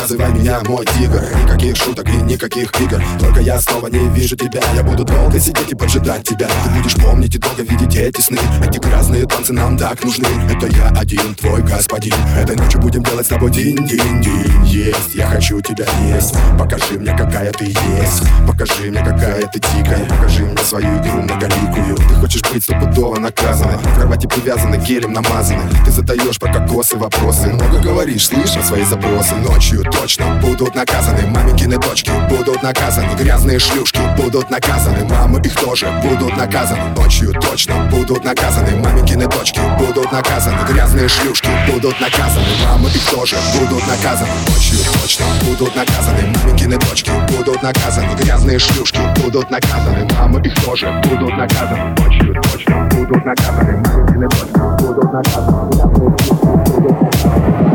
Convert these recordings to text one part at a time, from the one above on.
называй меня мой тигр. Никаких шуток и никаких игр. Только я снова не вижу тебя. Я буду долго сидеть и поджидать тебя. Ты будешь помнить и долго видеть эти сны. Эти грязные танцы нам так нужны. Это я один, твой господин. Этой ночью будем делать с тобой динь-динь-динь. Есть, я хочу тебя есть. Покажи мне, какая ты есть. Покажи мне, какая ты дикая. Покажи мне свою игру многоликую. Ты хочешь быть стопудово наказанной. В кровати привязаны, гелем намазаны. Ты задаешь про кокосы вопросы. Много говоришь, слышал свои запросы. Ночью точно будут наказаны. Маменькины дочки будут наказаны. Грязные шлюшки будут наказаны. Мамы их тоже будут наказаны. Ночью точно будут наказаны. Маменькины дочки будут наказаны. Грязные шлюшки будут наказаны. Мамы их тоже будут наказаны. Ночью точно будут наказаны. Маменькины дочки будут наказаны. Грязные шлюшки будут наказаны. Мамы их тоже будут наказаны. Ночью точно будут наказаны. Маменькины дочки будут наказаны. Грязные шлюшки будут наказаны.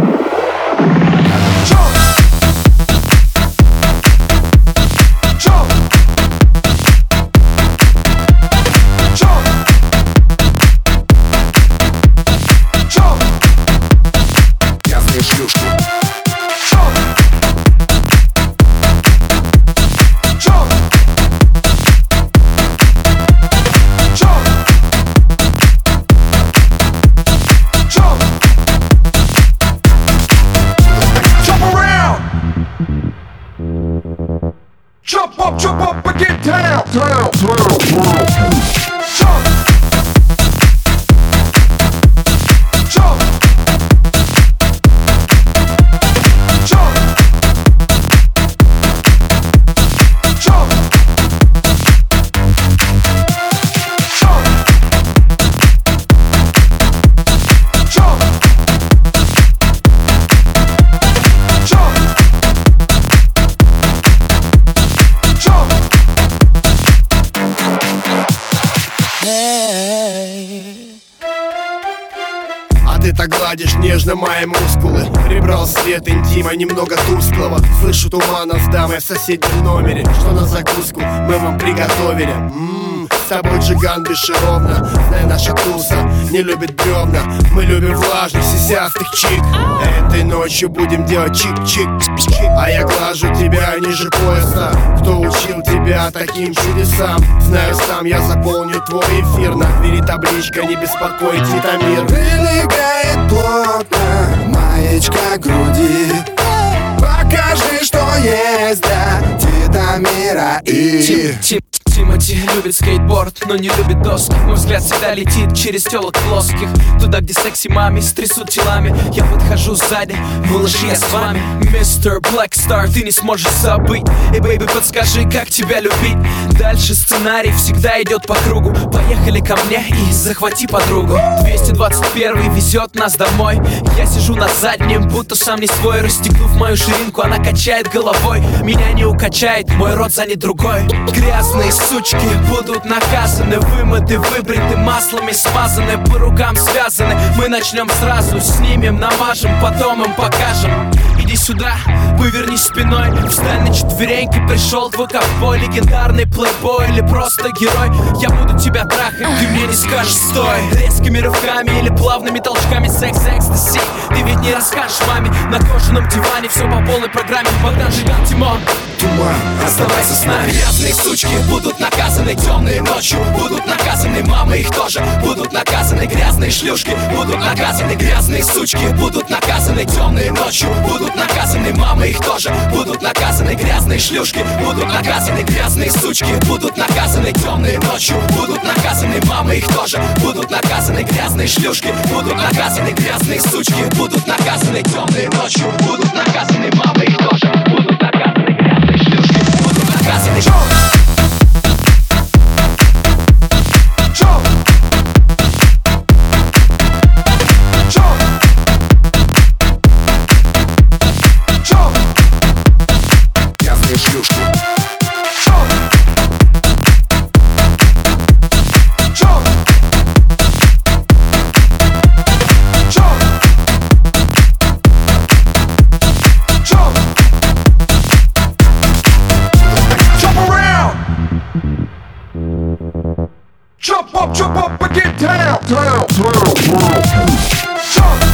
Jump up and get down, down, down, down. Jump. Jump. Jump. Jump. Jump. Jump. Ты так гладишь нежно мои мускулы. Прибрал свет интима немного тусклого. Слышу тумана с дамой в соседнем номере. Что на закуску мы вам приготовили. С тобой джиган бесшеровно. Знай, наша туса не любит бревна. Мы любим влажных, сисястых чик. Этой ночью будем делать чик-чик. А я глажу тебя ниже пояса. Кто учил тебя таким чудесам? Знаю сам, я заполню твой эфир. На двери табличка «Не беспокой, Титамир». Прилегает плотно маечка груди. Покажи, что есть для Титамира и... Тимати любит скейтборд, но не любит доски. Мой взгляд всегда летит через телок плоских. Туда, где секси мами стрясут телами. Я подхожу сзади, малыш, я с вами. Мистер Блэкстар, ты не сможешь забыть. Эй, бэйби, подскажи, как тебя любить. Дальше сценарий всегда идет по кругу. Поехали ко мне и захвати подругу. 221 везет нас домой. Я сижу на заднем, будто сам не свой. Расстегнув мою ширинку, она качает головой. Меня не укачает, мой рот занят другой. Грязные сучки будут наказаны. Вымыты, выбриты, маслами смазаны, по рукам связаны. Мы начнем сразу, снимем, намажем, потом им покажем. Иди сюда, повернись спиной. Встань на четвереньки, пришел твой ковбой. Легендарный плейбой или просто герой. Я буду тебя трахать, ты мне не скажешь стой. Резкими рывками или плавными толчками. Секс-экстаси, ты ведь не расскажешь маме. На кожаном диване все по полной программе. Богдан, Жиган, Тимон. Туман, оставайся с нами. Грязные сучки будут наказаны. Темные ночью будут наказаны. Мамы их тоже будут наказаны. Грязные шлюшки будут наказаны. Грязные сучки будут наказаны. Темные ночью будут наказаны. Мамы их тоже будут наказаны. Грязные шлюшки будут наказаны. Грязные сучки будут наказаны. Темные ночью будут наказаны. Мамы их тоже будут наказаны. Грязные шлюшки будут наказаны. Грязные сучки будут наказаны. Темные ночью будут наказаны. Мамы их тоже будут наказаны. Грязные шлюшки будут наказаны. Jump up and get down, down, down, down. Jump.